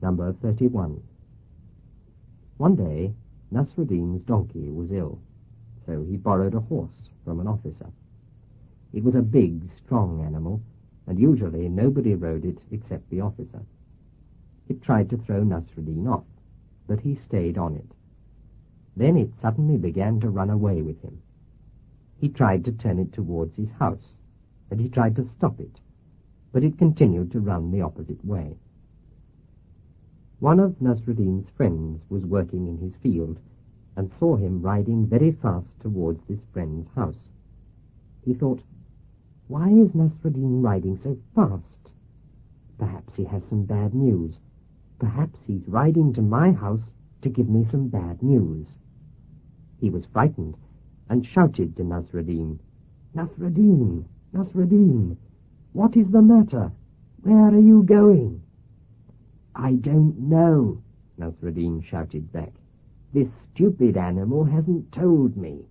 Number 31. One day, Nasruddin's donkey was ill, so he borrowed a horse from an officer. It was a big, strong animal, and usually nobody rode it except the officer. It tried to throw Nasruddin off, but he stayed on it. Then it suddenly began to run away with him. He tried to turn it towards his house, and he tried to stop it, but it continued to run the opposite way. One of Nasruddin's friends was working in his field and saw him riding very fast towards this friend's house. He thought, "Why is Nasruddin riding so fast? Perhaps he has some bad news. Perhaps he's riding to my house to give me some bad news." He was frightened and shouted to Nasruddin, "Nasruddin, Nasruddin, what is the matter? Where are you going?" "I don't know," Nasruddin shouted back. "This stupid animal hasn't told me."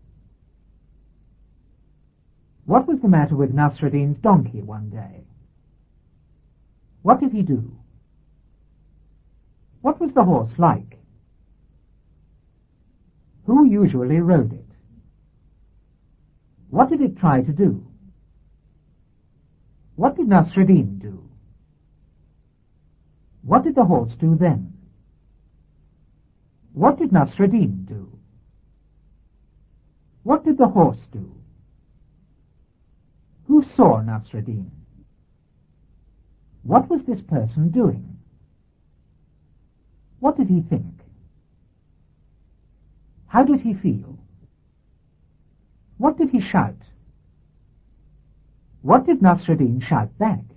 What was the matter with Nasruddin's donkey one day? What did he do? What was the horse like? Who usually rode it? What did it try to do? What did Nasruddin do? What did the horse do then? What did Nasruddin do? What did the horse do? Who saw Nasruddin? What was this person doing? What did he think? How did he feel? What did he shout? What did Nasruddin shout back?